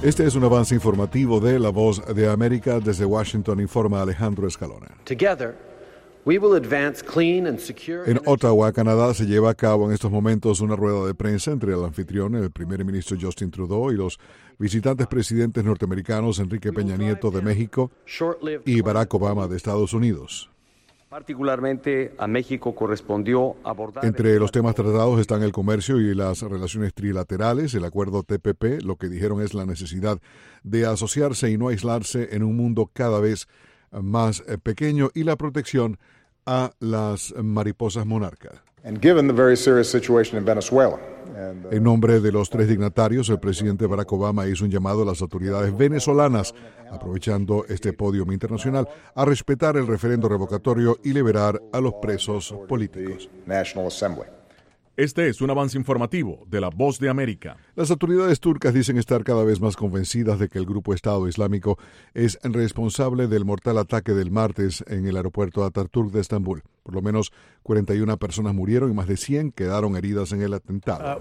Este es un avance informativo de La Voz de América. Desde Washington informa Alejandro Escalona. En Ottawa, Canadá, se lleva a cabo en estos momentos una rueda de prensa entre el anfitrión, el primer ministro Justin Trudeau, y los visitantes presidentes norteamericanos Enrique Peña Nieto de México y Barack Obama de Estados Unidos. Particularmente a México correspondió abordar... Entre los temas tratados están el comercio y las relaciones trilaterales, el acuerdo TPP. Lo que dijeron es la necesidad de asociarse y no aislarse en un mundo cada vez más pequeño, y la protección a las mariposas monarcas. En nombre de los tres dignatarios, el presidente Barack Obama hizo un llamado a las autoridades venezolanas, aprovechando este podio internacional, a respetar el referendo revocatorio y liberar a los presos políticos. Este es un avance informativo de La Voz de América. Las autoridades turcas dicen estar cada vez más convencidas de que el grupo Estado Islámico es responsable del mortal ataque del martes en el aeropuerto Atatürk de Estambul. Por lo menos 41 personas murieron y más de 100 quedaron heridas en el atentado.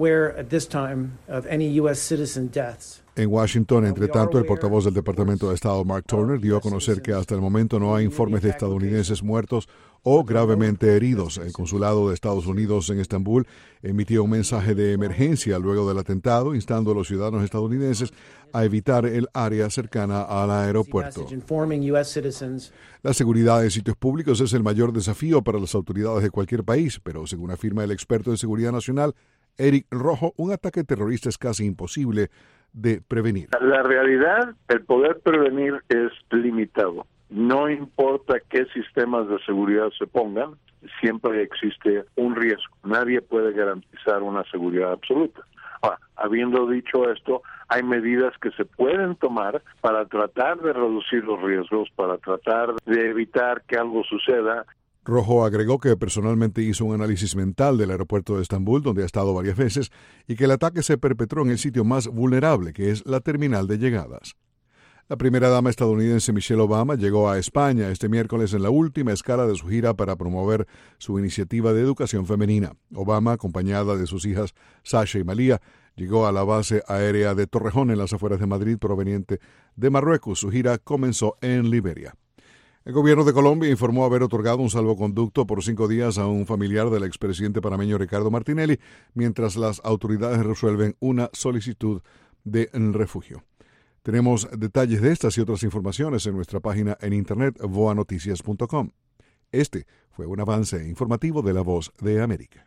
En Washington, entre tanto, el portavoz del Departamento de Estado, Mark Turner, dio a conocer que hasta el momento no hay informes de estadounidenses muertos o gravemente heridos. El consulado de Estados Unidos en Estambul emitió un mensaje de emergencia luego del atentado, instando a los ciudadanos estadounidenses a evitar el área cercana al aeropuerto. La seguridad en sitios públicos es el mayor desafío para las autoridades de cualquier país, pero según afirma el experto en seguridad nacional, Eric Rojo, un ataque terrorista es casi imposible de prevenir. La realidad, el poder prevenir es limitado. No importa qué sistemas de seguridad se pongan, siempre existe un riesgo. Nadie puede garantizar una seguridad absoluta. Ahora, habiendo dicho esto, hay medidas que se pueden tomar para tratar de reducir los riesgos, para tratar de evitar que algo suceda. Rojo agregó que personalmente hizo un análisis mental del aeropuerto de Estambul, donde ha estado varias veces, y que el ataque se perpetró en el sitio más vulnerable, que es la terminal de llegadas. La primera dama estadounidense Michelle Obama llegó a España este miércoles en la última escala de su gira para promover su iniciativa de educación femenina. Obama, acompañada de sus hijas Sasha y Malia, llegó a la base aérea de Torrejón en las afueras de Madrid, proveniente de Marruecos. Su gira comenzó en Liberia. El gobierno de Colombia informó haber otorgado un salvoconducto por 5 días a un familiar del expresidente panameño Ricardo Martinelli, mientras las autoridades resuelven una solicitud de refugio. Tenemos detalles de estas y otras informaciones en nuestra página en internet voanoticias.com. Este fue un avance informativo de La Voz de América.